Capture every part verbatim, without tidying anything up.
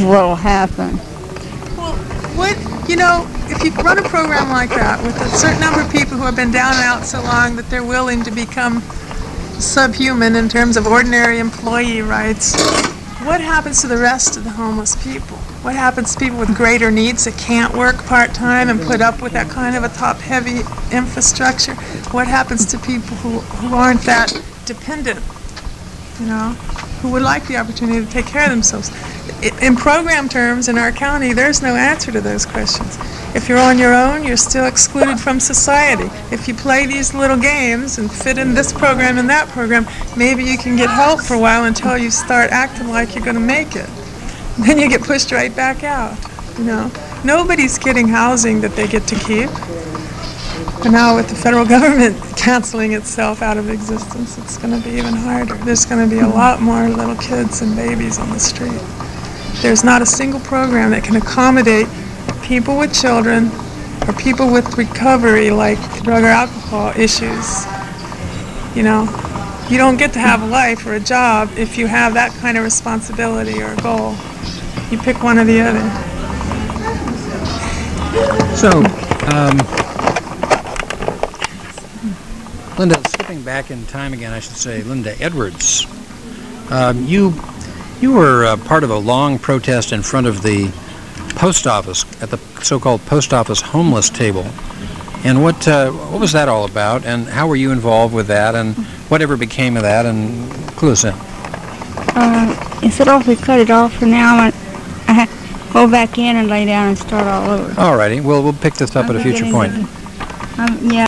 what'll happen. Well, what, you know, if you run a program like that with a certain number of people who have been down and out so long that they're willing to become subhuman in terms of ordinary employee rights, what happens to the rest of the homeless people? What happens to people with greater needs that can't work part-time and put up with that kind of a top-heavy infrastructure? What happens to people who, who aren't that dependent, you know, who would like the opportunity to take care of themselves? In program terms, in our county, there's no answer to those questions. If you're on your own, you're still excluded from society. If you play these little games and fit in this program and that program, maybe you can get help for a while until you start acting like you're going to make it. Then you get pushed right back out, you know. Nobody's getting housing that they get to keep. And now with the federal government canceling itself out of existence, it's going to be even harder. There's going to be a lot more little kids and babies on the street. There's not a single program that can accommodate people with children or people with recovery, like drug or alcohol issues. You know, you don't get to have a life or a job if you have that kind of responsibility or a goal. You pick one or the other. So, um, Linda, skipping back in time again, I should say, Linda Edwards, um, you you were uh, part of a long protest in front of the post office, at the so-called post office homeless table. And what uh, what was that all about, and how were you involved with that, and whatever became of that, and clue us in? Uh, instead of we cut it off for now, I, I have to go back in and lay down and start all over. All righty. Well, we'll pick this up I'm at a future point. The, um, yeah.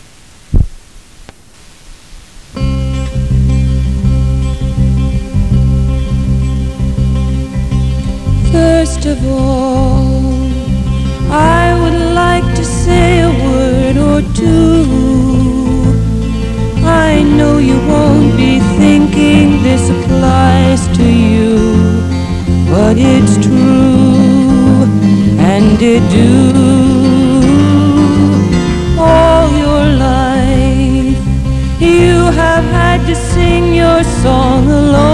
First of all, I would like to say a word or two. I know you won't be thinking this applies to you, but it's true, and it do. All your life, you have had to sing your song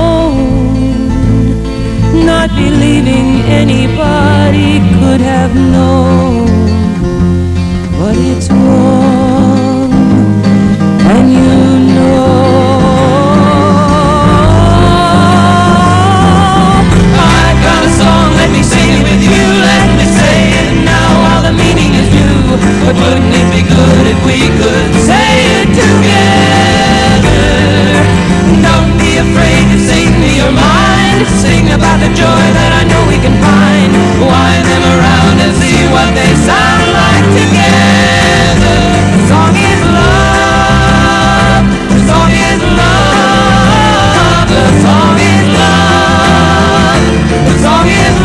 alone, not believing anybody could have known. But it's wrong, and you know. I've got a song, let me sing it with you. Let me say it now while the meaning is new. But wouldn't it be good if we could say it together? Don't be afraid to sing me your mind. Sing about the joy that I know we can find. Wind them around and see what they sound like together. The song is love. The song is love. The song is love. The song is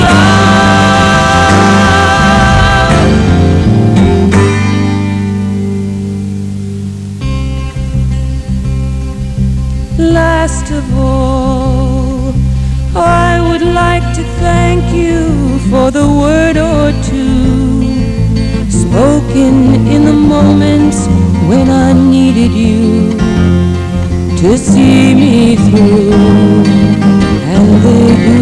love. Last of all, I would like to thank you for the word or two spoken in the moments when I needed you to see me through, and they do.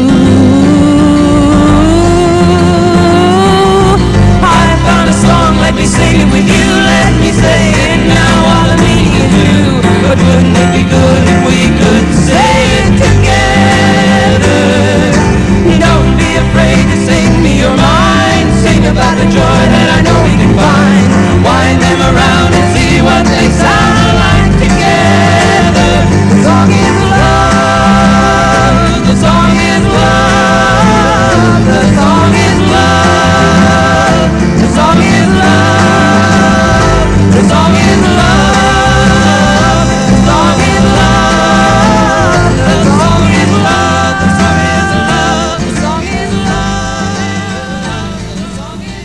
I found a song, let me sing it with you, let me say it now while the meaning is new. But wouldn't it be good if we could say it together? Don't be afraid to sing me your mind. Sing about the joy that I know we can find. Wind them around and see what they sound like together. The song is love. The song is love. The song is love. The song is love. The song is love. The song is love. The song is love. The song is love. The song is love. The song is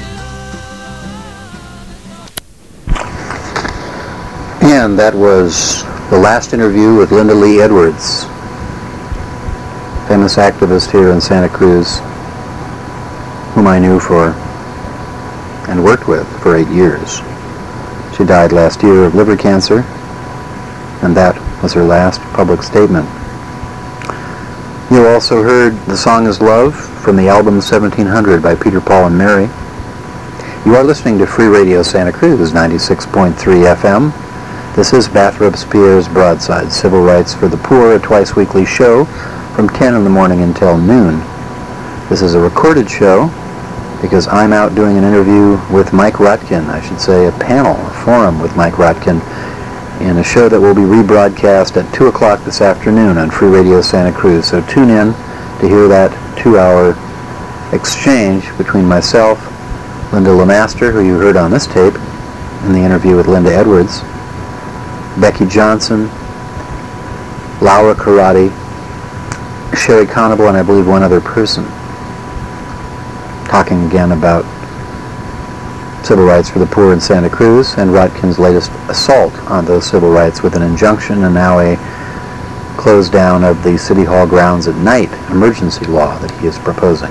love. And that was the last interview with Linda Lee Edwards, famous activist here in Santa Cruz, whom I knew for and worked with for eight years. She died last year of liver cancer, and that was her last public statement. You also heard The Song is Love from the album seventeen hundred by Peter, Paul, and Mary. You are listening to Free Radio Santa Cruz, ninety-six point three F M. This is Bath Robespierre's Broadside, Civil Rights for the Poor, a twice-weekly show from ten in the morning until noon. This is a recorded show because I'm out doing an interview with Mike Rotkin, I should say a panel, a forum with Mike Rotkin, in a show that will be rebroadcast at two o'clock this afternoon on Free Radio Santa Cruz. So tune in to hear that two-hour exchange between myself, Linda Lemaster, who you heard on this tape, in the interview with Linda Edwards, Becky Johnson, Laura Karate, Sherry Conable, and I believe one other person, talking again about civil rights for the poor in Santa Cruz and Rotkin's latest assault on those civil rights with an injunction and now a close down of the City Hall grounds at night emergency law that he is proposing.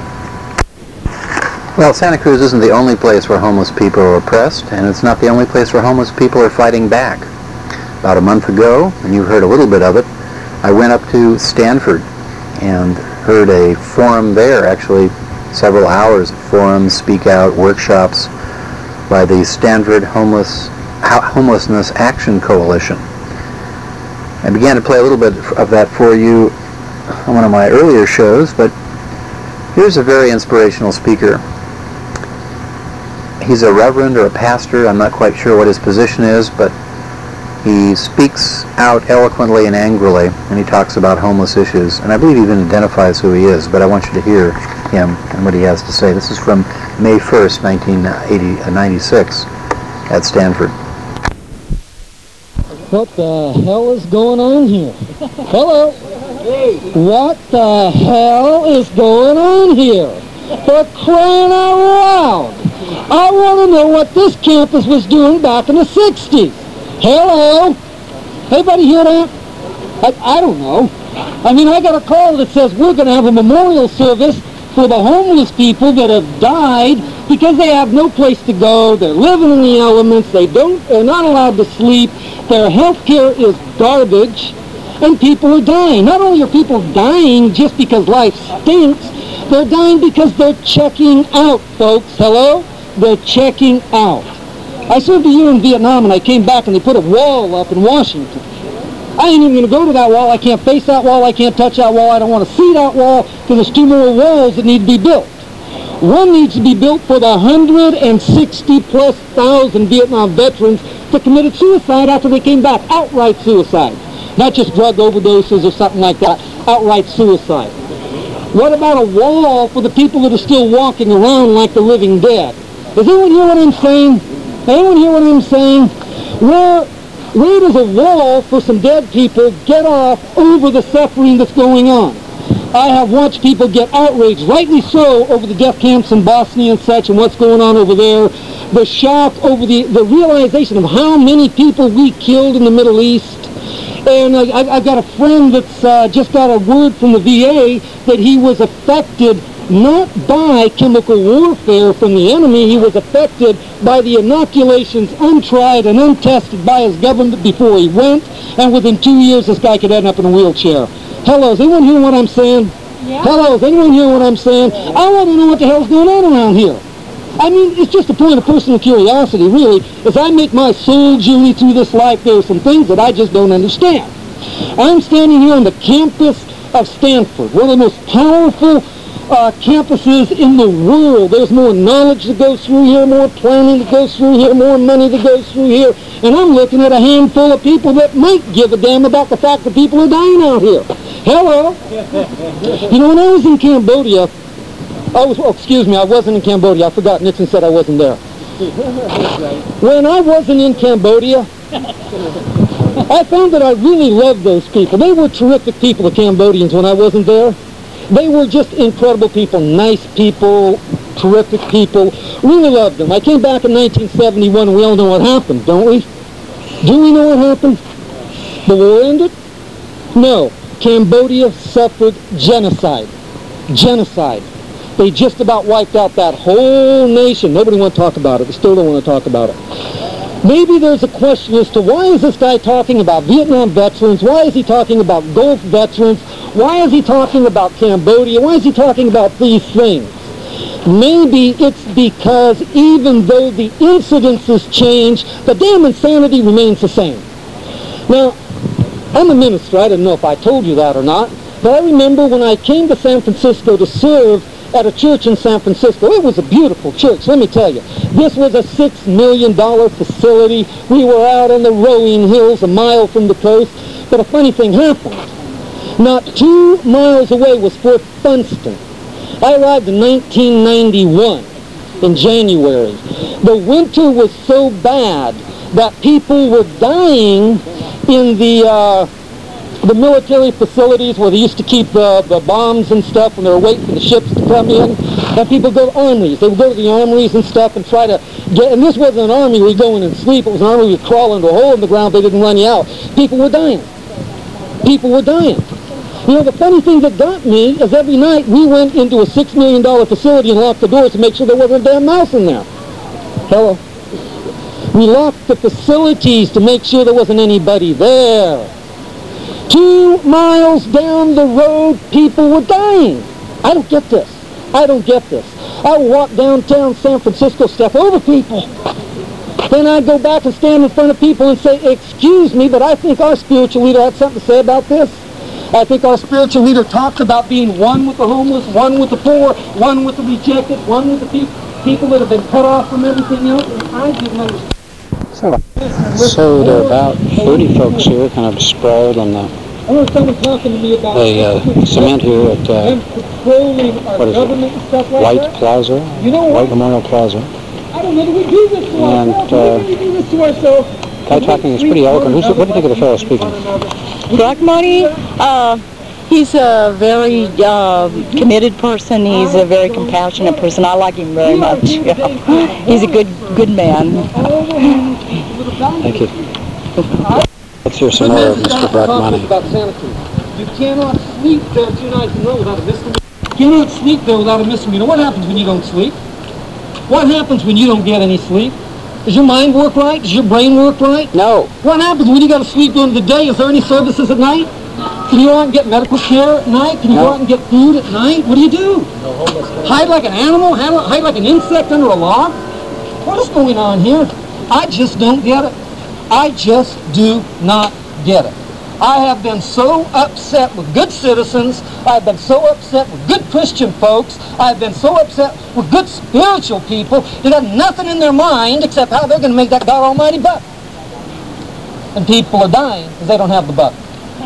Well, Santa Cruz isn't the only place where homeless people are oppressed, and it's not the only place where homeless people are fighting back. About a month ago, and you heard a little bit of it, I went up to Stanford and heard a forum there, actually several hours of forums, speak out, workshops by the Stanford Homeless Homelessness Action Coalition. I began to play a little bit of that for you on one of my earlier shows, but here's a very inspirational speaker. He's a reverend or a pastor, I'm not quite sure what his position is, but he speaks out eloquently and angrily, and he talks about homeless issues, and I believe he even identifies who he is, but I want you to hear him and what he has to say. This is from May first, nineteen ninety-six at Stanford. What the hell is going on here? Hello? What the hell is going on here? For crying out loud! I want to know what this campus was doing back in the sixties. Hello? Anybody hear that? I, I don't know. I mean, I got a call that says we're going to have a memorial service for the homeless people that have died because they have no place to go. They're living in the elements. They don't, they're not allowed to sleep. Their health care is garbage. And people are dying. Not only are people dying just because life stinks, they're dying because they're checking out, folks. Hello? They're checking out. I served a year in Vietnam, and I came back, and they put a wall up in Washington. I ain't even going to go to that wall. I can't face that wall. I can't touch that wall. I don't want to see that wall because there's two more walls that need to be built. One needs to be built for the one hundred sixty plus thousand Vietnam veterans that committed suicide after they came back. Outright suicide. Not just drug overdoses or something like that. Outright suicide. What about a wall for the people that are still walking around like the living dead? Does anyone hear what I'm saying? Anyone hear what I'm saying? Where, where does a wall for some dead people get off over the suffering that's going on? I have watched people get outraged, rightly so, over the death camps in Bosnia and such and what's going on over there. The shock over the, the realization of how many people we killed in the Middle East. And I, I've got a friend that's uh, just got a word from the V A that he was affected not by chemical warfare from the enemy. He was affected by the inoculations untried and untested by his government before he went. And within two years, this guy could end up in a wheelchair. Hello, is anyone hear what I'm saying? Yeah. Hello, is anyone hear what I'm saying? I want to know what the hell's going on around here. I mean, it's just a point of personal curiosity, really. As I make my soul journey through this life, there are some things that I just don't understand. I'm standing here on the campus of Stanford, one of the most powerful uh, campuses in the world. There's more knowledge that goes through here, more planning that goes through here, more money that goes through here. And I'm looking at a handful of people that might give a damn about the fact that people are dying out here. Hello? You know, when I was in Cambodia, I was, oh, excuse me, I wasn't in Cambodia. I forgot. Nixon said I wasn't there. When I wasn't in Cambodia, I found that I really loved those people. They were terrific people, the Cambodians, when I wasn't there. They were just incredible people, nice people, terrific people. Really loved them. I came back in nineteen seventy-one, and we all know what happened, don't we? Do we know what happened? The war ended? No. Cambodia suffered genocide. Genocide. They just about wiped out that whole nation. Nobody wants to talk about it. They still don't want to talk about it. Maybe there's a question as to why is this guy talking about Vietnam veterans? Why is he talking about Gulf veterans? Why is he talking about Cambodia? Why is he talking about these things? Maybe it's because even though the incidences change, the damn insanity remains the same. Now, I'm a minister. I don't know if I told you that or not, but I remember when I came to San Francisco to serve at a church in San Francisco. It was a beautiful church, let me tell you. This was a six million dollar facility. We were out in the rolling hills a mile from the coast, but a funny thing happened. Not two miles away was Fort Funston. I arrived in nineteen ninety-one in January. The winter was so bad that people were dying in the uh, the military facilities where they used to keep the, the bombs and stuff when they were waiting for the ships to come in. And people go to armories. They would go to the armories and stuff and try to get, and this wasn't an army where you go in and sleep. It was an army where you crawl into a hole in the ground. They didn't run you out. People were dying. People were dying. You know, the funny thing that got me is every night we went into a six million dollar facility and locked the doors to make sure there wasn't a damn mouse in there. Hello? We locked the facilities to make sure there wasn't anybody there. Two miles down the road, people were dying. I don't get this. I don't get this. I walk downtown San Francisco, step over people. Then I go back and stand in front of people and say, excuse me, but I think our spiritual leader had something to say about this. I think our spiritual leader talks about being one with the homeless, one with the poor, one with the rejected, one with the pe- people that have been cut off from everything else. And I didn't understand. So, so there are about thirty folks here, kind of sprawled on the, I want someone talking to me about the uh, cement here at uh, them controlling our what is it? government and stuff like White that. Plaza, You know White what? Memorial Plaza. I don't know that we do this to And, ourselves. uh, Why do we do this to ourselves? Guy talking is pretty eloquent. Who's, what do you think of the fellow speaking? Black Money, uh, he's a very uh, committed person. He's a very compassionate person. I like him very much. Yeah. He's a good, good man. Thank you. Let's hear some more of Mister Black Money. About sanity. You cannot sleep there two nights in a row without a misdemeanor. You cannot sleep there without a misdemeanor. What happens when you don't sleep? What happens when you don't get any sleep? Does your mind work right? Does your brain work right? No. What happens when you got to sleep during the day? Is there any services at night? Can you go out and get medical care at night? Can you No. go out and get food at night? What do you do? Hide like an animal? Hide hide like an insect under a log? What is going on here? I just don't get it. I just do not get it. I have been so upset with good citizens. I've been so upset with good Christian folks. I've been so upset with good spiritual people that have nothing in their mind except how they're going to make that God Almighty buck. And people are dying because they don't have the buck.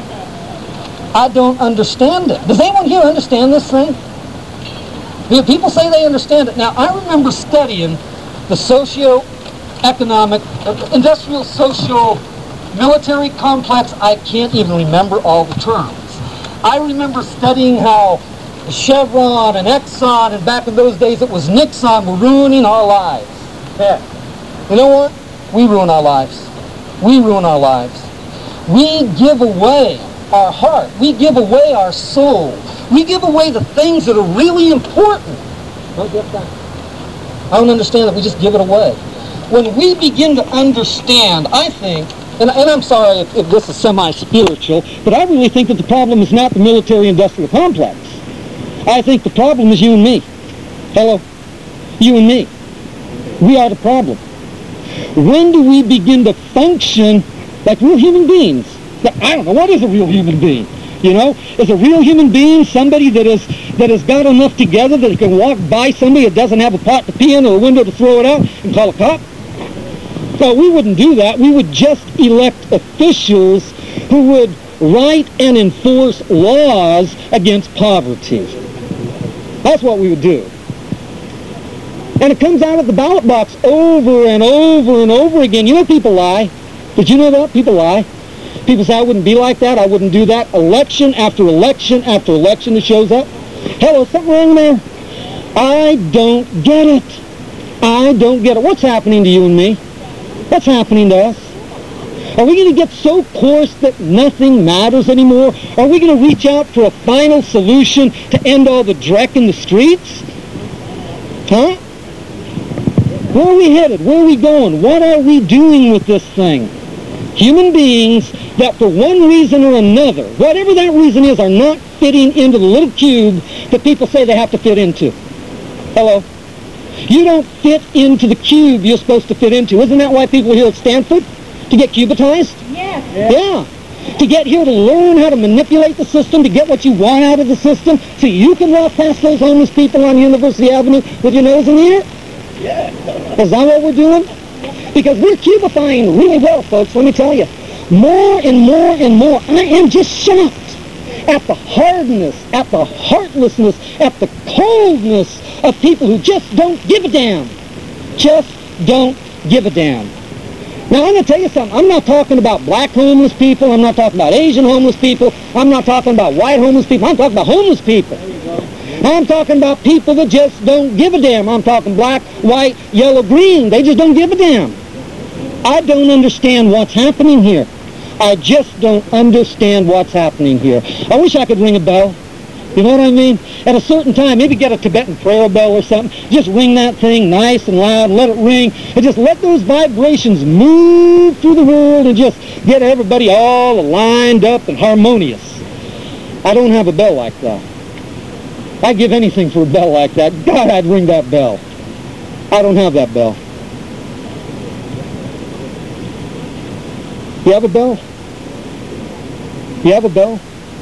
I don't understand it. Does anyone here understand this thing? You know, people say they understand it. Now, I remember studying the socio-economic, uh, industrial, social, military complex. I can't even remember all the terms. I remember studying how Chevron and Exxon, and back in those days it was Nixon, were ruining our lives. Yeah. You know what? We ruin our lives. We ruin our lives. We give away our heart. We give away our soul. We give away the things that are really important. Don't get that. I don't understand that. We just give it away. When we begin to understand, I think, and, and I'm sorry if, if this is semi-spiritual, but I really think that the problem is not the military-industrial complex. I think the problem is you and me. Hello? You and me. We are the problem. When do we begin to function like real human beings? I don't know, what is a real human being? You know, is a real human being somebody that is that has got enough together that he can walk by somebody that doesn't have a pot to pee in or a window to throw it out and call a cop? No, we wouldn't do that. We would just elect officials who would write and enforce laws against poverty. That's what we would do. And it comes out of the ballot box over and over and over again. You know people lie. Did you know that? People lie. People say, I wouldn't be like that, I wouldn't do that. Election after election after election, it shows up. Hello, something wrong there? I don't get it. I don't get it. What's happening to you and me? What's happening to us? Are we going to get so coarse that nothing matters anymore? Are we going to reach out for a final solution to end all the dreck in the streets? Huh? Where are we headed? Where are we going? What are we doing with this thing? Human beings that for one reason or another, whatever that reason is, are not fitting into the little cube that people say they have to fit into. Hello? You don't fit into the cube you're supposed to fit into. Isn't that why people are here at Stanford? To get cubitized? Yes. Yeah. To get here to learn how to manipulate the system, to get what you want out of the system, so you can walk past those homeless people on University Avenue with your nose in the air? Yeah. Is that what we're doing? Because we're cubifying really well, folks, let me tell you. More and more and more. I am just shocked at the hardness, at the heartlessness, at the coldness of people who just don't give a damn. Just don't give a damn. Now, I'm going to tell you something. I'm not talking about black homeless people. I'm not talking about Asian homeless people. I'm not talking about white homeless people. I'm talking about homeless people. I'm talking about people that just don't give a damn. I'm talking black, white, yellow, green. They just don't give a damn. I don't understand what's happening here. I just don't understand what's happening here. I wish I could ring a bell. You know what I mean? At a certain time, maybe get a Tibetan prayer bell or something. Just ring that thing nice and loud, let it ring, and just let those vibrations move through the world and just get everybody all lined up and harmonious. I don't have a bell like that. I'd give anything for a bell like that. God, I'd ring that bell. I don't have that bell. You have a bell? You have a bell?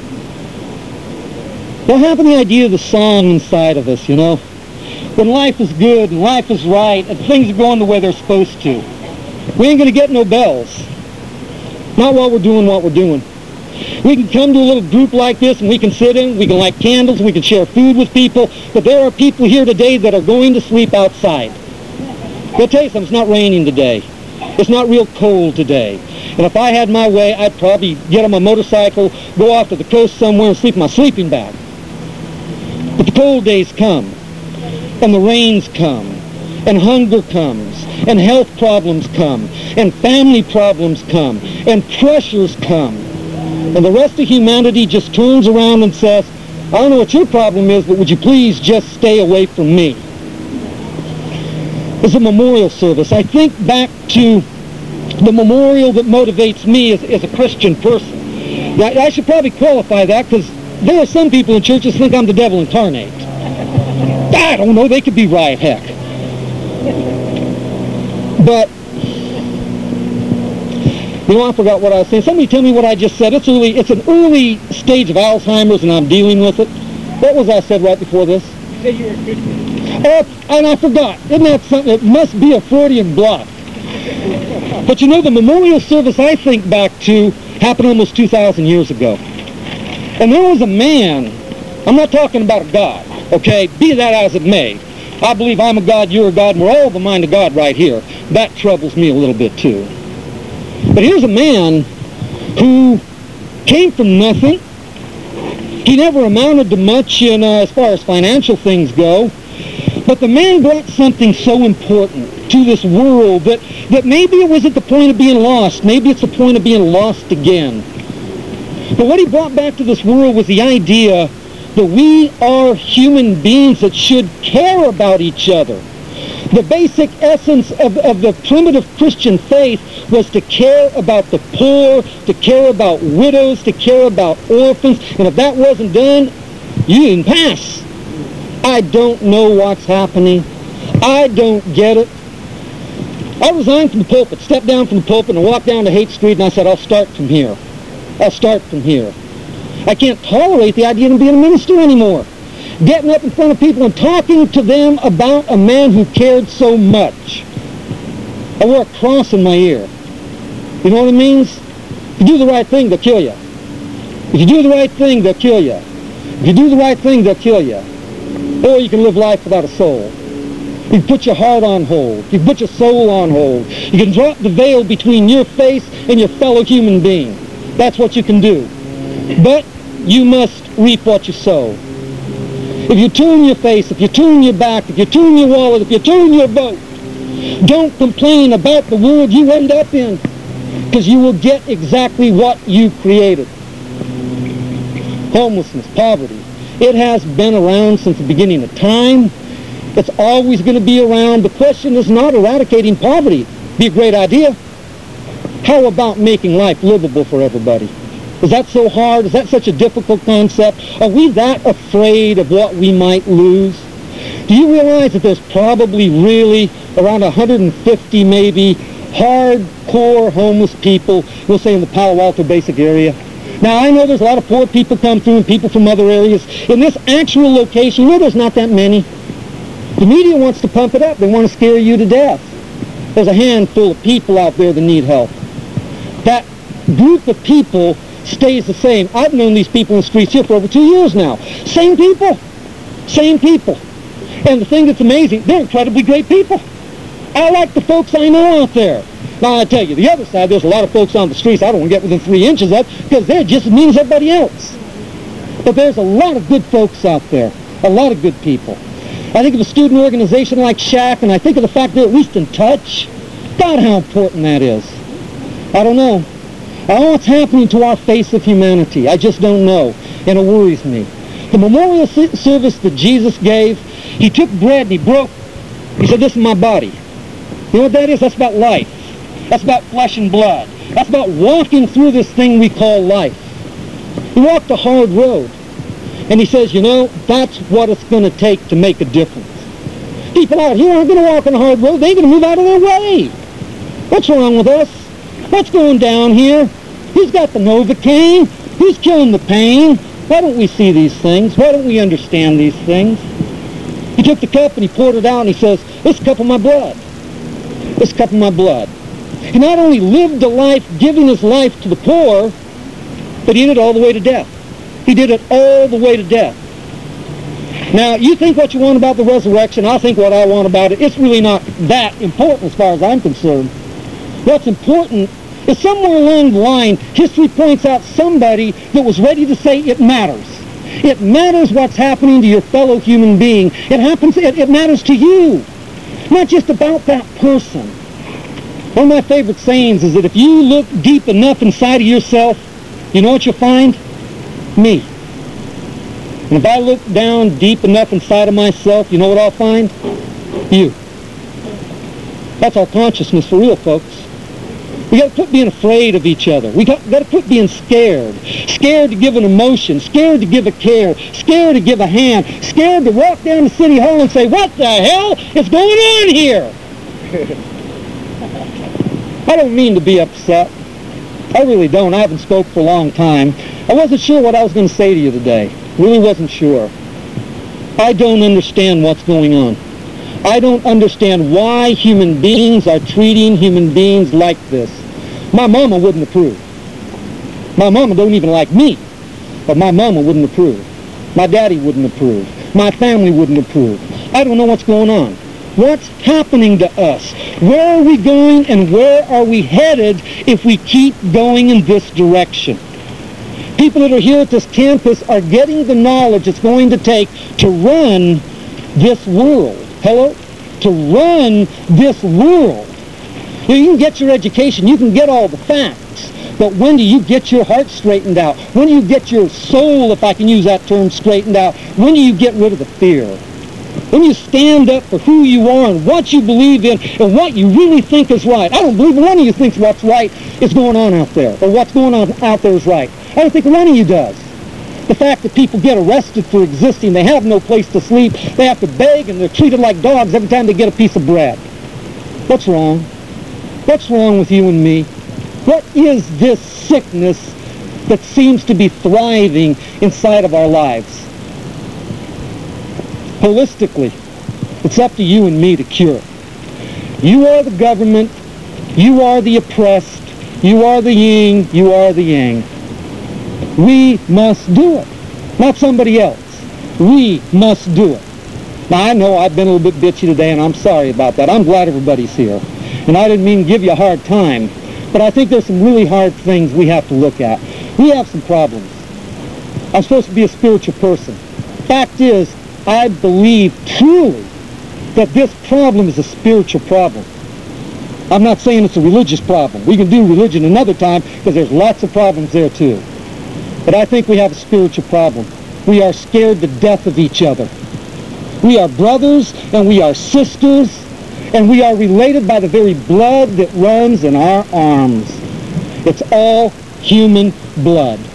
What happened to the idea of the song inside of us, you know? When life is good and life is right and things are going the way they're supposed to, we ain't going to get no bells. Not while we're doing what we're doing. We can come to a little group like this and we can sit in, we can light candles, we can share food with people, but there are people here today that are going to sleep outside. I'll tell you something, it's not raining today. It's not real cold today. And if I had my way, I'd probably get on my motorcycle, go off to the coast somewhere and sleep in my sleeping bag. But the cold days come, and the rains come, and hunger comes, and health problems come, and family problems come, and pressures come. And the rest of humanity just turns around and says, I don't know what your problem is, but would you please just stay away from me? It's a memorial service. I think back to the memorial that motivates me as, as a Christian person. Now, I should probably qualify that because there are some people in churches think I'm the devil incarnate. I don't know, they could be right, heck. But, you know, I forgot what I was saying. Somebody tell me what I just said. It's early. It's an early stage of Alzheimer's and I'm dealing with it. What was I said right before this? You said you were a Christian. Oh, and I forgot. Isn't that something? It must be a Freudian block. But you know, the memorial service I think back to happened almost two thousand years ago. And there was a man, I'm not talking about a God, okay? Be that as it may. I believe I'm a God, you're a God, and we're all of the mind of God right here. That troubles me a little bit too. But here's a man who came from nothing. He never amounted to much in, uh, as far as financial things go. But the man brought something so important to this world that, that maybe it was at the point of being lost. Maybe it's the point of being lost again. But what he brought back to this world was the idea that we are human beings that should care about each other. The basic essence of, of the primitive Christian faith was to care about the poor, to care about widows, to care about orphans. And if that wasn't done, you didn't pass. I don't know what's happening. I don't get it. I resigned from the pulpit, stepped down from the pulpit and walked down to Haight Street and I said, I'll start from here. I'll start from here. I can't tolerate the idea of being a minister anymore. Getting up in front of people and talking to them about a man who cared so much. I wore a cross in my ear. You know what it means? If you do the right thing, they'll kill you. If you do the right thing, they'll kill you. If you do the right thing, they'll kill you. Or you can live life without a soul. You can put your heart on hold. You can put your soul on hold. You can drop the veil between your face and your fellow human being. That's what you can do. But you must reap what you sow. If you turn your face, if you turn your back, if you turn your wallet, if you turn your boat, don't complain about the world you end up in, because you will get exactly what you created. Homelessness, poverty, it has been around since the beginning of time. It's always going to be around. The question is not eradicating poverty. Be a great idea. How about making life livable for everybody? Is that so hard? Is that such a difficult concept? Are we that afraid of what we might lose? Do you realize that there's probably really around one hundred fifty maybe hardcore homeless people, we'll say in the Palo Alto basic area? Now, I know there's a lot of poor people come through and people from other areas. In this actual location, you know there's not that many. The media wants to pump it up. They want to scare you to death. There's a handful of people out there that need help. That group of people stays the same. I've known these people in the streets here for over two years now. Same people. Same people. And the thing that's amazing, they're incredibly great people. I like the folks I know out there. Now, I tell you, the other side, there's a lot of folks on the streets I don't want to get within three inches of because they're just as mean as everybody else. But there's a lot of good folks out there, a lot of good people. I think of a student organization like SHAC, and I think of the fact they're at least in touch. God, how important that is. I don't know. I don't know what's happening to our face of humanity. I just don't know, and it worries me. The memorial service that Jesus gave, he took bread and he broke. He said, this is my body. You know what that is? That's about life. That's about flesh and blood. That's about walking through this thing we call life. He walked a hard road. And he says, you know, that's what it's going to take to make a difference. People out here aren't going to walk on a hard road. They're going to move out of their way. What's wrong with us? What's going down here? Who's got the Novocaine? Who's killing the pain? Why don't we see these things? Why don't we understand these things? He took the cup and he poured it out and he says, this cup of my blood. This cup of my blood. He not only lived a life giving his life to the poor, but he did it all the way to death. He did it all the way to death. Now, you think what you want about the resurrection, I'll think what I want about it. It's really not that important as far as I'm concerned. What's important is somewhere along the line, history points out somebody that was ready to say it matters. It matters what's happening to your fellow human being. It happens, it, it matters to you. Not just about that person. One of my favorite sayings is that if you look deep enough inside of yourself, you know what you'll find? Me. And if I look down deep enough inside of myself, you know what I'll find? You. That's our consciousness for real, folks. We got to quit being afraid of each other. We got, got to quit being scared. Scared to give an emotion. Scared to give a care. Scared to give a hand. Scared to walk down to City Hall and say, what the hell is going on here? I don't mean to be upset. I really don't. I haven't spoke for a long time. I wasn't sure what I was going to say to you today. Really wasn't sure. I don't understand what's going on. I don't understand why human beings are treating human beings like this. My mama wouldn't approve. My mama don't even like me, but my mama wouldn't approve. My daddy wouldn't approve. My family wouldn't approve. I don't know what's going on. What's happening to us? Where are we going and where are we headed if we keep going in this direction? People that are here at this campus are getting the knowledge it's going to take to run this world. Hello? To run this world. You know, you can get your education, you can get all the facts, but when do you get your heart straightened out? When do you get your soul, if I can use that term, straightened out? When do you get rid of the fear? When you stand up for who you are and what you believe in and what you really think is right. I don't believe one of you thinks what's right is going on out there, or what's going on out there is right. I don't think one of you does. The fact that people get arrested for existing, they have no place to sleep, they have to beg, and they're treated like dogs every time they get a piece of bread. What's wrong? What's wrong with you and me? What is this sickness that seems to be thriving inside of our lives? Holistically, it's up to you and me to cure it. You are the government, you are the oppressed, you are the yin, you are the yang. We must do it, not somebody else. We must do it. Now, I know I've been a little bit bitchy today, and I'm sorry about that. I'm glad everybody's here. And I didn't mean to give you a hard time, but I think there's some really hard things we have to look at. We have some problems. I'm supposed to be a spiritual person. Fact is, I believe truly that this problem is a spiritual problem. I'm not saying it's a religious problem. We can do religion another time because there's lots of problems there too. But I think we have a spiritual problem. We are scared to death of each other. We are brothers and we are sisters and we are related by the very blood that runs in our arms. It's all human blood.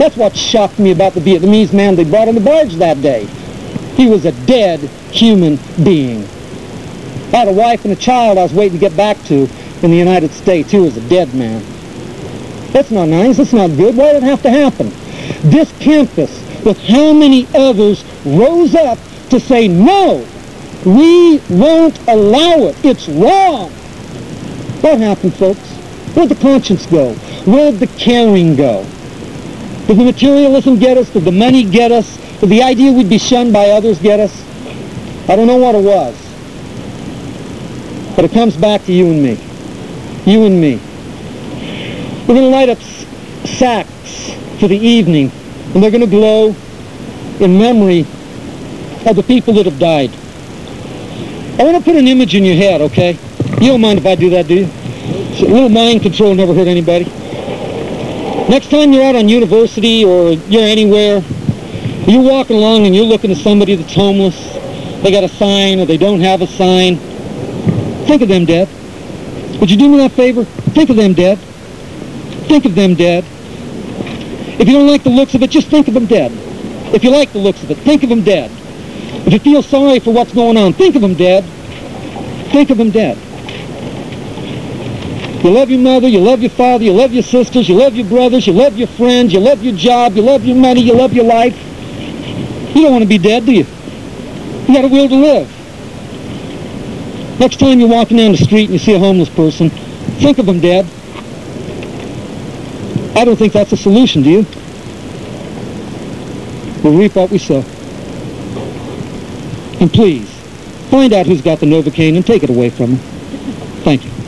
That's what shocked me about the Vietnamese man they brought on the barge that day. He was a dead human being. I had a wife and a child I was waiting to get back to in the United States. He was a dead man. That's not nice. That's not good. Why did it have to happen? This campus, with how many others, rose up to say, no, we won't allow it. It's wrong. What happened, folks? Where'd the conscience go? Where'd the caring go? Did the materialism get us? Did the money get us? Did the idea we'd be shunned by others get us? I don't know what it was. But it comes back to you and me. You and me. We're going to light up s- sacks for the evening, and they're going to glow in memory of the people that have died. I want to put an image in your head, okay? You don't mind if I do that, do you? A little mind control never hurt anybody. Next time you're out on University or you're anywhere, you're walking along and you're looking at somebody that's homeless, they got a sign or they don't have a sign, think of them dead. Would you do me that favor? Think of them dead. Think of them dead. If you don't like the looks of it, just think of them dead. If you like the looks of it, think of them dead. If you feel sorry for what's going on, think of them dead. Think of them dead. You love your mother, you love your father, you love your sisters, you love your brothers, you love your friends, you love your job, you love your money, you love your life. You don't want to be dead, do you? You got a will to live. Next time you're walking down the street and you see a homeless person, think of them dead. I don't think that's a solution, do you? We'll reap what we sow. And please, find out who's got the Novocaine and take it away from them. Thank you.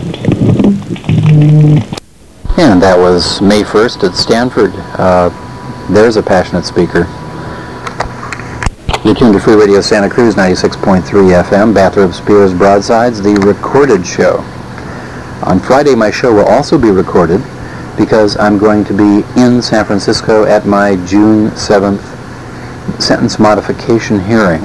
And that was May first at Stanford. Uh, there's a passionate speaker. You're tuned to Free Radio Santa Cruz, ninety-six point three F M, Bathrop Spears Broadsides, the recorded show. On Friday, my show will also be recorded because I'm going to be in San Francisco at my June seventh sentence modification hearing.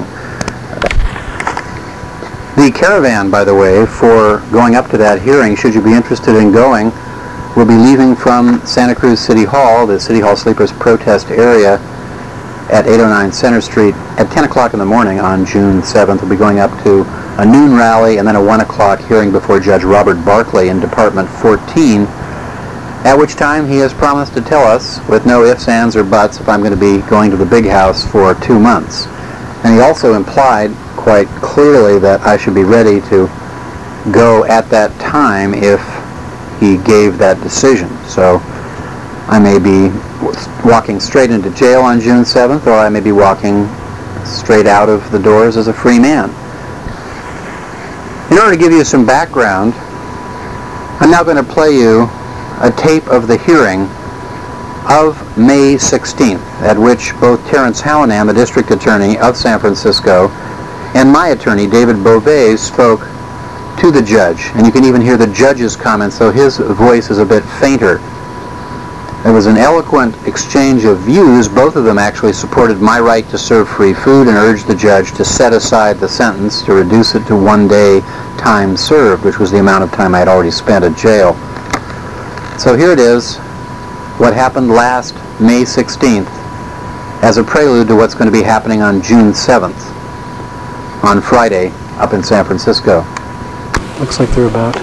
The caravan, by the way, for going up to that hearing, should you be interested in going, will be leaving from Santa Cruz City Hall, the City Hall Sleepers protest area, at eight oh nine Center Street at ten o'clock in the morning on June seventh. We'll be going up to a noon rally and then a one o'clock hearing before Judge Robert Barkley in Department fourteen, at which time he has promised to tell us, with no ifs, ands, or buts, if I'm going to be going to the big house for two months. And he also implied quite clearly that I should be ready to go at that time if he gave that decision. So I may be walking straight into jail on June seventh, or I may be walking straight out of the doors as a free man. In order to give you some background, I'm now going to play you a tape of the hearing of May sixteenth, at which both Terrence Hallinan, the district attorney of San Francisco, and my attorney, David Beauvais, spoke to the judge. And you can even hear the judge's comments, though his voice is a bit fainter. It was an eloquent exchange of views. Both of them actually supported my right to serve free food and urged the judge to set aside the sentence, to reduce it to one day time served, which was the amount of time I had already spent at jail. So here it is, what happened last May sixteenth, as a prelude to what's going to be happening on June seventh, on Friday, up in San Francisco. Looks like they're about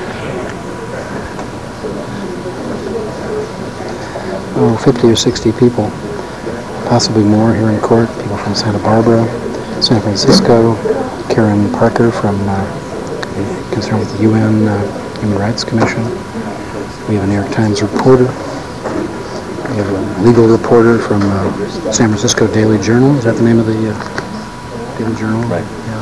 oh, fifty or sixty people, possibly more here in court. People from Santa Barbara, San Francisco, Karen Parker from uh, concerned with the U N uh, Human Rights Commission. We have a New York Times reporter. We have a legal reporter from uh, San Francisco Daily Journal. Is that the name of the uh, Daily Journal? Right. Yeah.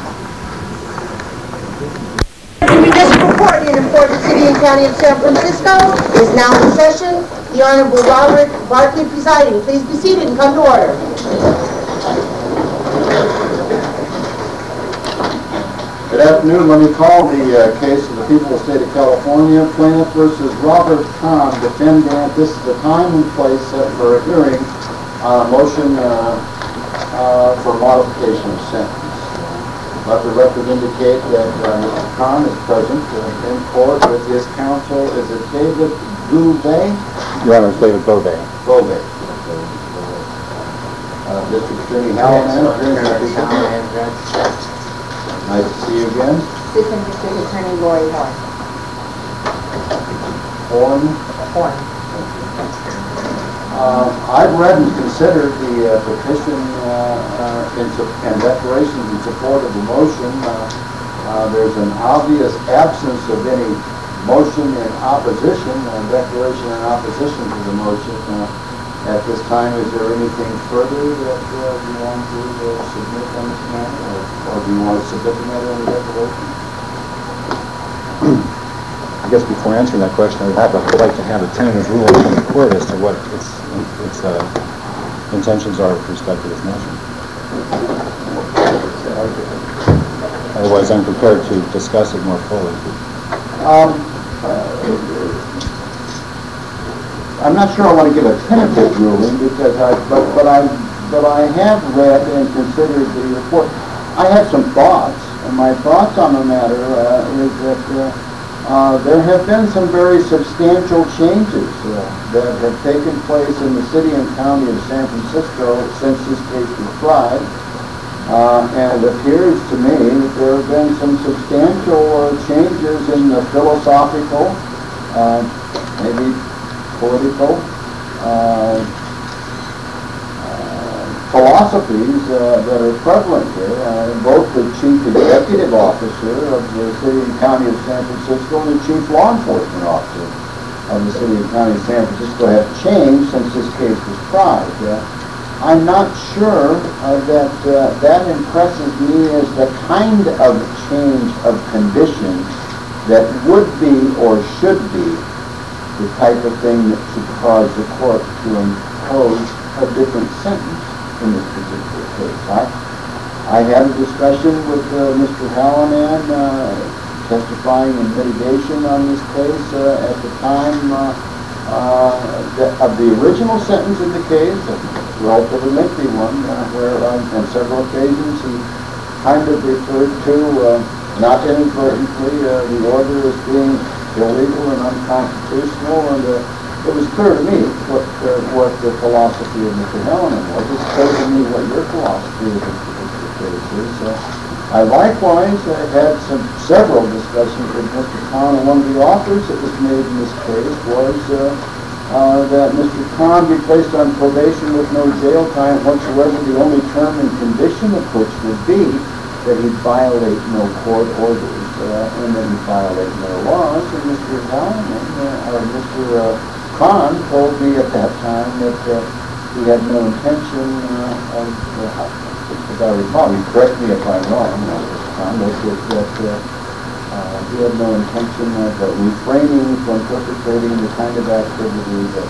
The municipal court in the important city and county of San Francisco is now in session. The Honorable Robert Barkley presiding. Please be seated and come to order. Good afternoon. Let me call the uh, case of the people of the state of California, plaintiff versus Robert Kahn, defendant. This is the time and place set for a hearing on a motion uh, uh, for modification of sentence. Let the record indicate that uh, Mister Kahn is present uh, in court with his counsel. Is it David Beauvais? Your Honor, it's David Beauvais. Beauvais. District Attorney Hallahan. Nice to see you again. Assistant District Attorney Lori Horn. Horn. Horn. Uh, I've read and considered the uh, petition uh, uh, in su- and declarations in support of the motion. Uh, uh, there's an obvious absence of any motion in opposition, a declaration in opposition to the motion. Uh, at this time, is there anything further that uh, you want to uh, submit on this matter, or, or do you want to submit the matter on the declaration? I guess before answering that question, I would have, I'd like to have a tentative ruling from the court as to what its, its uh, intentions are with respect to this motion. Otherwise, I'm prepared to discuss it more fully. Um, uh, I'm not sure I want to give a tentative ruling because I, but, but I, but I have read and considered the report. I have some thoughts, and my thoughts on the matter uh, is that uh, uh, there have been some very substantial changes uh, that have taken place in the city and county of San Francisco since this case was tried. Uh, and it appears to me that there have been some substantial uh, changes in the philosophical, uh, maybe political uh, uh, philosophies uh, that are prevalent here. Uh, both the chief executive officer of the city and county of San Francisco and the chief law enforcement officer of the city and county of San Francisco have changed since this case was tried. Uh, I'm not sure uh, that uh, that impresses me as the kind of change of condition that would be or should be the type of thing that should cause the court to impose a different sentence in this particular case. I, I had a discussion with uh, Mister Hallahan uh, testifying in mitigation on this case uh, at the time uh, uh, the, of the original sentence in the case, a relatively lengthy one, uh, where on, on several occasions he kind of referred to, uh, not inadvertently, uh, the order as being illegal and unconstitutional, and uh, it was clear to me what uh, what the philosophy of Mister Hallahan was. It's clear to me what your philosophy of this particular case is. Uh, I likewise uh, had some several discussions with Mister Kahn, and one of the offers that was made in this case was uh, uh, that Mister Kahn be placed on probation with no jail time whatsoever, the only term and condition of which would be that he'd violate no court orders. Uh, and then violate no laws, and Mister Hallahan, uh, or Mister Uh, Kahn told me at that time that uh, he had no intention uh, of, uh, if I recall, you correct me if I'm wrong, Mister Kahn, that, that uh, uh, he had no intention of uh, refraining from perpetrating the kind of activity that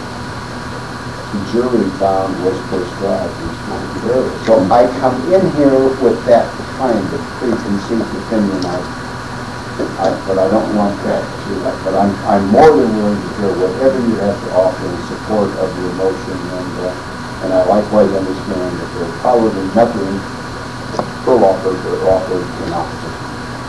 the jury found was prescribed in this area. So I come in here with that kind of preconceived opinion. I I, but I don't want that to, but I'm, I'm more than willing to hear whatever you have to offer in support of your motion, and uh, and I likewise understand that there's probably nothing for offered or offered in opposition.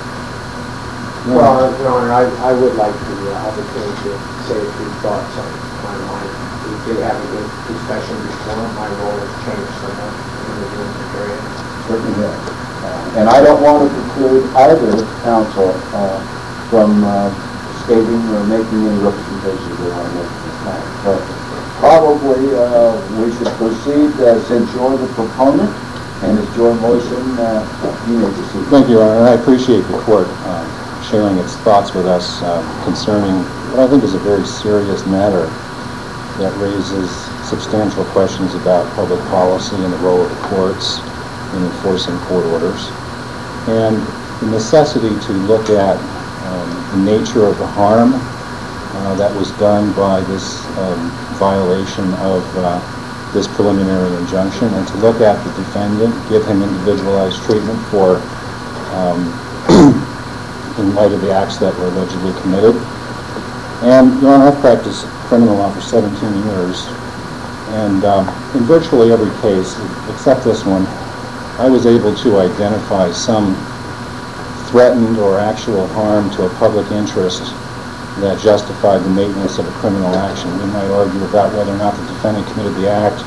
Well, Your Honor, I, I would like the uh, opportunity to say a few thoughts on my mind. We did have a good discussion before. My role has changed somewhat in the room area. Certainly has. Uh, and I don't want to preclude either counsel uh, from uh, stating or making any representations they want to make at this time. So probably uh, we should proceed uh, since you're the proponent and it's your motion, uh, you may proceed. Thank you, Your Honor. I appreciate the court uh, sharing its thoughts with us uh, concerning what I think is a very serious matter that raises substantial questions about public policy and the role of the courts in enforcing court orders, and the necessity to look at um, the nature of the harm uh, that was done by this um, violation of uh, this preliminary injunction, and to look at the defendant, give him individualized treatment for, um, in light of the acts that were allegedly committed. And, Your Honor, I've practiced criminal law for seventeen years, and um, in virtually every case, except this one, I was able to identify some threatened or actual harm to a public interest that justified the maintenance of a criminal action. We might argue about whether or not the defendant committed the act,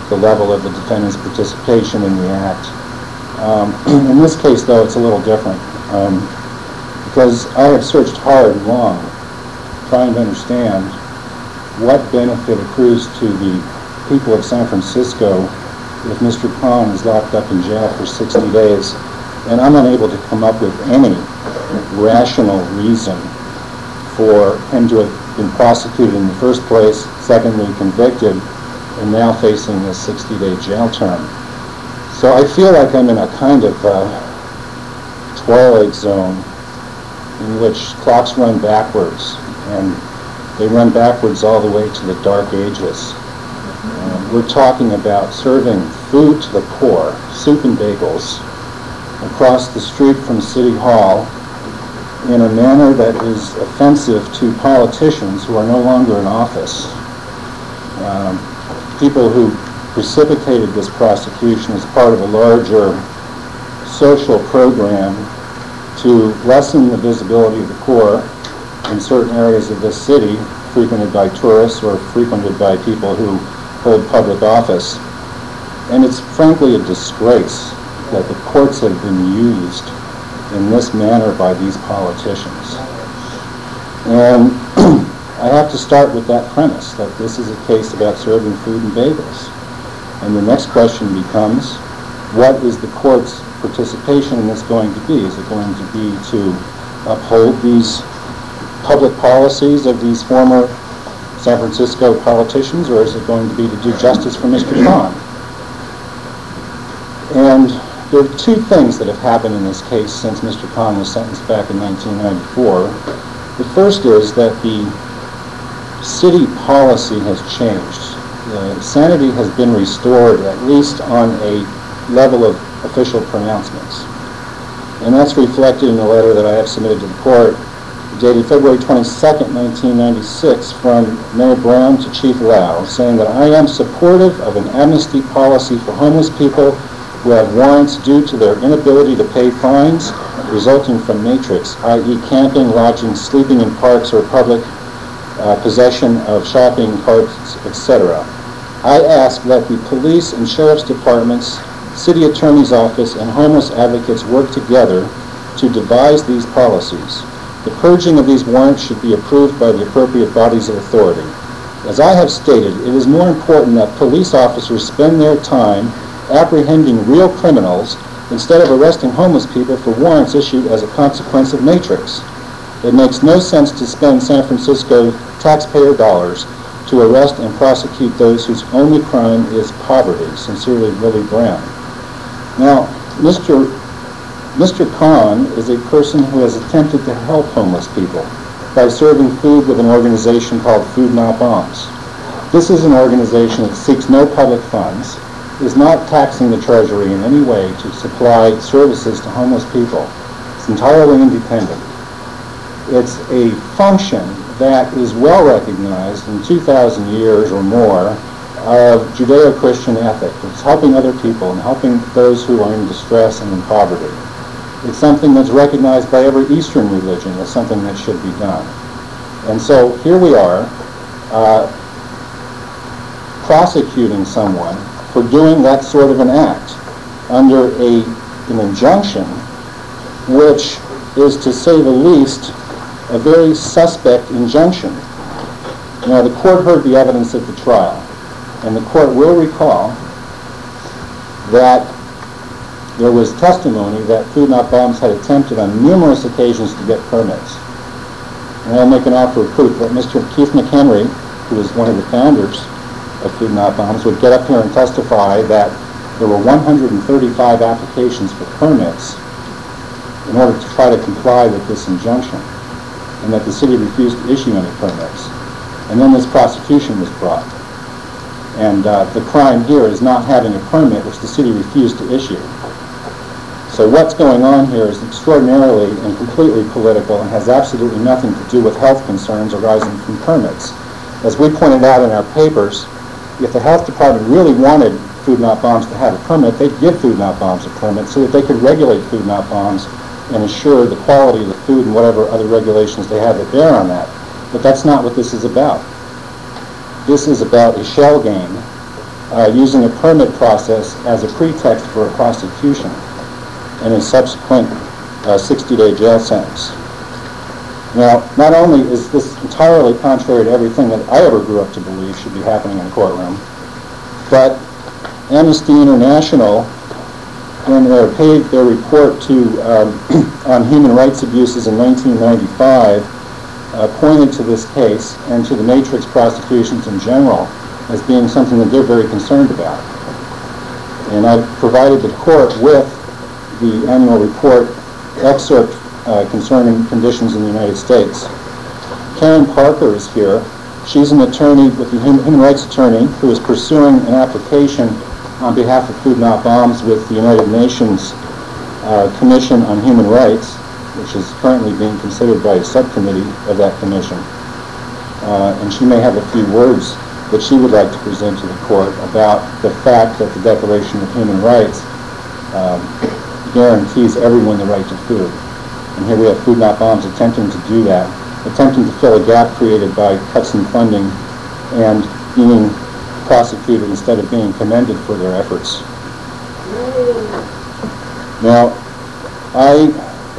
the level of the defendant's participation in the act. Um, in this case, though, it's a little different, um, because I have searched hard and long trying to understand what benefit accrues to the people of San Francisco if Mister Kahn is locked up in jail for sixty days, and I'm unable to come up with any rational reason for him to have been prosecuted in the first place, secondly convicted, and now facing a sixty-day jail term. So I feel like I'm in a kind of uh, twilight zone in which clocks run backwards, and they run backwards all the way to the Dark Ages. Uh, we're talking about serving food to the poor, soup and bagels, across the street from City Hall in a manner that is offensive to politicians who are no longer in office. Um, people who precipitated this prosecution as part of a larger social program to lessen the visibility of the poor in certain areas of this city, frequented by tourists or frequented by people who hold public office. And it's frankly a disgrace that the courts have been used in this manner by these politicians. And I have to start with that premise, that this is a case about serving food and bagels. And the next question becomes, what is the court's participation in this going to be? Is it going to be to uphold these public policies of these former San Francisco politicians, or is it going to be to do justice for Mister Kahn? And there are two things that have happened in this case since Mister Kahn was sentenced back in nineteen ninety-four. The first is that the city policy has changed. Uh, sanity has been restored, at least on a level of official pronouncements. And that's reflected in the letter that I have submitted to the court, dated February twenty-second, nineteen ninety-six, from Mayor Brown to Chief Lau, saying that I am supportive of an amnesty policy for homeless people who have warrants due to their inability to pay fines resulting from matrix, that is camping, lodging, sleeping in parks or public uh, possession of shopping carts, et cetera. I ask that the police and sheriff's departments, city attorney's office, and homeless advocates work together to devise these policies. The purging of these warrants should be approved by the appropriate bodies of authority. As I have stated, it is more important that police officers spend their time apprehending real criminals instead of arresting homeless people for warrants issued as a consequence of matrix. It makes no sense to spend San Francisco taxpayer dollars to arrest and prosecute those whose only crime is poverty. Sincerely, Willie Brown. Now, Mister Mister Kahn is a person who has attempted to help homeless people by serving food with an organization called Food Not Bombs. This is an organization that seeks no public funds, is not taxing the Treasury in any way to supply services to homeless people. It's entirely independent. It's a function that is well recognized in two thousand years or more of Judeo-Christian ethic. It's helping other people and helping those who are in distress and in poverty. It's something that's recognized by every Eastern religion as something that should be done. And so here we are, uh, prosecuting someone for doing that sort of an act under a, an injunction which is, to say the least, a very suspect injunction. Now, the court heard the evidence at the trial, and the court will recall that there was testimony that Food Not Bombs had attempted on numerous occasions to get permits. And I'll make an offer of proof that Mister Keith McHenry, who was one of the founders of Food Not Bombs, would get up here and testify that there were one hundred thirty-five applications for permits in order to try to comply with this injunction, and that the city refused to issue any permits. And then this prosecution was brought. And uh, the crime here is not having a permit, which the city refused to issue. So what's going on here is extraordinarily and completely political and has absolutely nothing to do with health concerns arising from permits. As we pointed out in our papers, if the health department really wanted Food Not Bombs to have a permit, they'd give Food Not Bombs a permit so that they could regulate Food Not Bombs and assure the quality of the food and whatever other regulations they have that bear on that. But that's not what this is about. This is about a shell game uh, using a permit process as a pretext for a prosecution and a subsequent uh, sixty-day jail sentence. Now, not only is this entirely contrary to everything that I ever grew up to believe should be happening in a courtroom, but Amnesty International, when they paid their report to um, on human rights abuses in nineteen ninety-five, uh, pointed to this case and to the matrix prosecutions in general as being something that they're very concerned about. And I've provided the court with the annual report excerpt uh, concerning conditions in the United States. Karen Parker is here. She's an attorney with the human rights attorney who is pursuing an application on behalf of Food Not Bombs with the United Nations uh, Commission on Human Rights, which is currently being considered by a subcommittee of that commission. Uh, and she may have a few words that she would like to present to the court about the fact that the Declaration of Human Rights um, guarantees everyone the right to food. And here we have Food Not Bombs attempting to do that, attempting to fill a gap created by cuts in funding and being prosecuted instead of being commended for their efforts. Now, I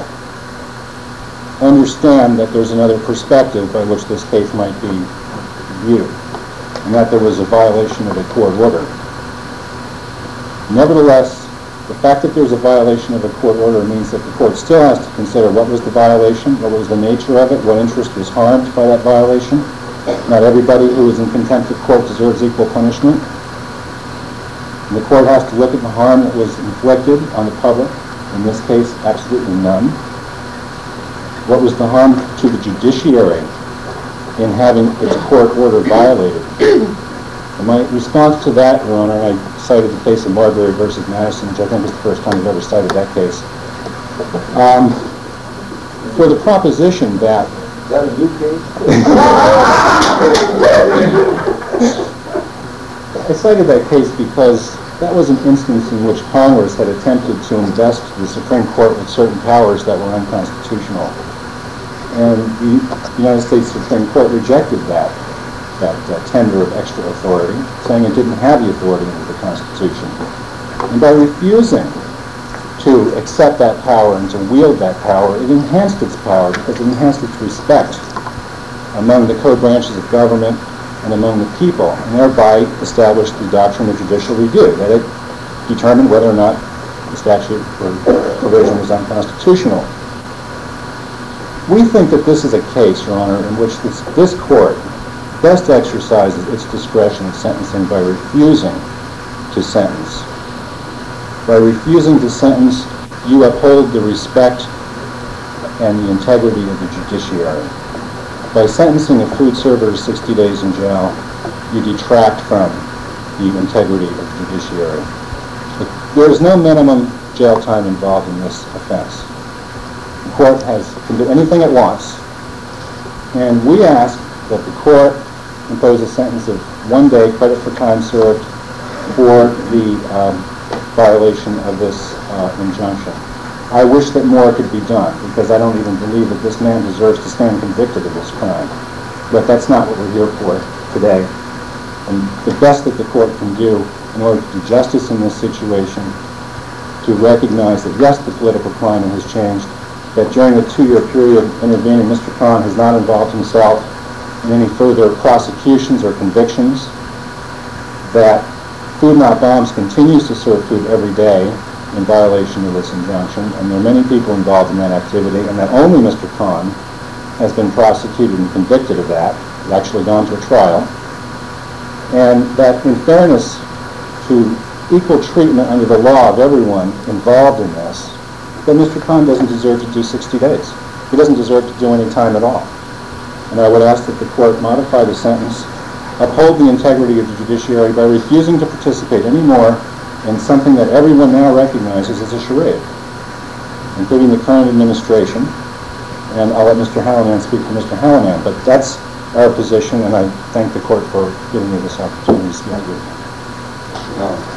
understand that there's another perspective by which this case might be viewed, and that there was a violation of a court order. Nevertheless, the fact that there's a violation of a court order means that the court still has to consider what was the violation, what was the nature of it, what interest was harmed by that violation. Not everybody who is in contempt of court deserves equal punishment. And the court has to look at the harm that was inflicted on the public. In this case, absolutely none. What was the harm to the judiciary in having its court order violated? And my response to that, Your Honor, and I cited the case of Marbury versus Madison, which I think is the first time I've ever cited that case, um, for the proposition that Is that a new case? I cited that case because that was an instance in which Congress had attempted to invest the Supreme Court with certain powers that were unconstitutional. And the United States Supreme Court rejected that, that uh, tender of extra authority, saying it didn't have the authority under the Constitution. And by refusing to accept that power and to wield that power, it enhanced its power because it enhanced its respect among the co-branches of government and among the people, and thereby established the doctrine of judicial review, that it determined whether or not the statute or provision was unconstitutional. We think that this is a case, Your Honor, in which this, this court best exercises its discretion in sentencing by refusing to sentence. By refusing to sentence, you uphold the respect and the integrity of the judiciary. By sentencing a food server to sixty days in jail, you detract from the integrity of the judiciary. There is no minimum jail time involved in this offense. The court has, can do anything it wants, and we ask that the court impose a sentence of one day credit for time served for the um, violation of this uh, injunction. I wish that more could be done, because I don't even believe that this man deserves to stand convicted of this crime. But that's not what we're here for today. And the best that the court can do in order to do justice in this situation, to recognize that yes, the political climate has changed, that during the two-year period intervening, Mister Kahn has not involved himself in any further prosecutions or convictions, that Food Not Bombs continues to serve food every day in violation of this injunction, and there are many people involved in that activity, and that only Mister Kahn has been prosecuted and convicted of that, actually gone to a trial, and that in fairness to equal treatment under the law of everyone involved in this, that Mister Kahn doesn't deserve to do sixty days. He doesn't deserve to do any time at all. And I would ask that the court modify the sentence, uphold the integrity of the judiciary by refusing to participate anymore in something that everyone now recognizes as a charade, including the current administration. And I'll let Mister Hallinan speak for Mister Hallinan, but that's our position, and I thank the court for giving me this opportunity to speak with you. No.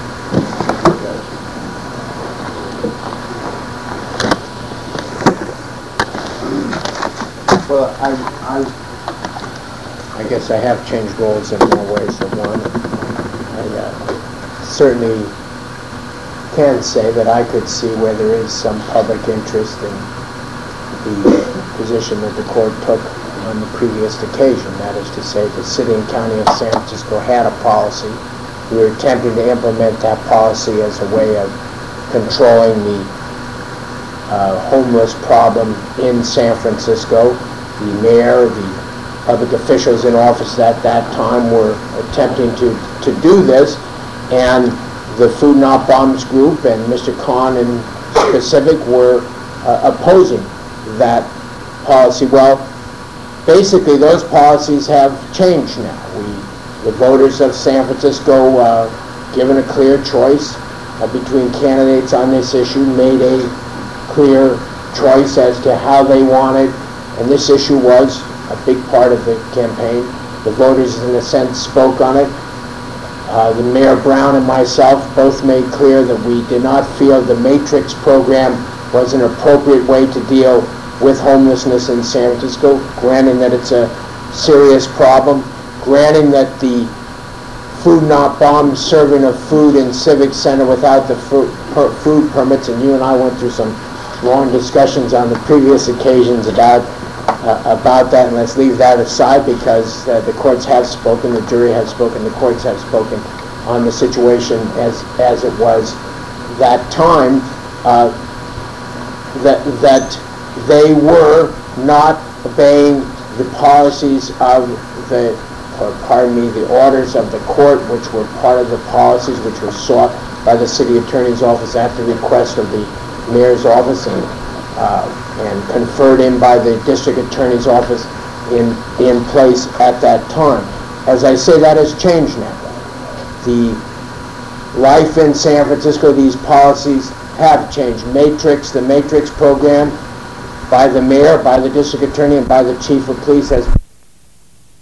Well, I, I, I guess I have changed roles in more ways than one. I, uh, certainly can say that I could see where there is some public interest in the position that the court took on the previous occasion. That is to say, the city and county of San Francisco had a policy. We were attempting to implement that policy as a way of controlling the uh, homeless problem in San Francisco. The mayor, the public officials in office at that time were attempting to, to do this, and the Food Not Bombs group and Mister Kahn in specific were uh, opposing that policy. Well, basically those policies have changed now. We, the voters of San Francisco, uh, given a clear choice uh, between candidates on this issue, made a clear choice as to how they wanted, and this issue was a big part of the campaign. The voters, in a sense, spoke on it. Uh, the Mayor Brown and myself both made clear that we did not feel the Matrix program was an appropriate way to deal with homelessness in San Francisco, granting that it's a serious problem, granting that the Food Not Bombs serving of food in Civic Center without the food, per, food permits, and you and I went through some long discussions on the previous occasions about uh, about that, and let's leave that aside because uh, the courts have spoken, the jury has spoken, the courts have spoken on the situation as as it was that time, uh, that that they were not obeying the policies of the, or pardon me, the orders of the court, which were part of the policies which were sought by the city attorney's office at the request of the mayor's office and, uh, and conferred in by the district attorney's office in, in place at that time. As I say, that has changed now. The life in San Francisco, these policies have changed. Matrix, the Matrix program, by the mayor, by the district attorney, and by the chief of police has